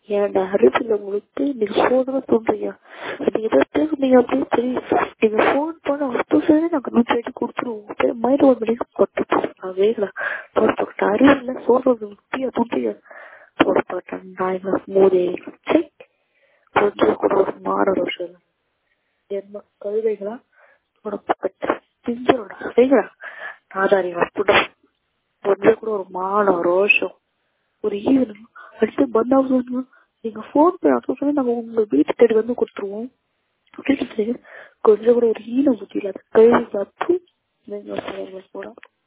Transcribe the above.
ஏன்டா அறிவில்லை உங்களுக்கு? நீங்க போன் தோன்றீங்க, நீங்க ஏதாவது பேசுனீங்க அப்படின்னு சரி, நீங்க போன் பண்ண அவசரம் நாங்க 108 கொடுத்துருவோம். மயிறு ஒரு மணிக்கு கொட்டு வேகலாம் போட்டு அறிவில்லை சொல்றது முட்டியா துண்டியா போடப்பட்டேன் நாய்ங்க மூதே. சரி, கொஞ்சம் கூட ஒரு மாணவர் என்ன கழுதைகளா போடப்பட்ட திஞ்சரோட வேகலா நாதாரிகளா புட கொஞ்சம் கூட ஒரு மானம் ரோஷம் ஒரு ஈவனும் அடுத்து பந்தாவும் நீங்க போன் பண்ண நாங்க உங்க வீட்டு தேடி வந்து கொடுத்துருவோம் அப்படின்னு கொஞ்சம் கூட ஒரு ஈன புத்தி இல்லாத கழுவி பார்த்து போட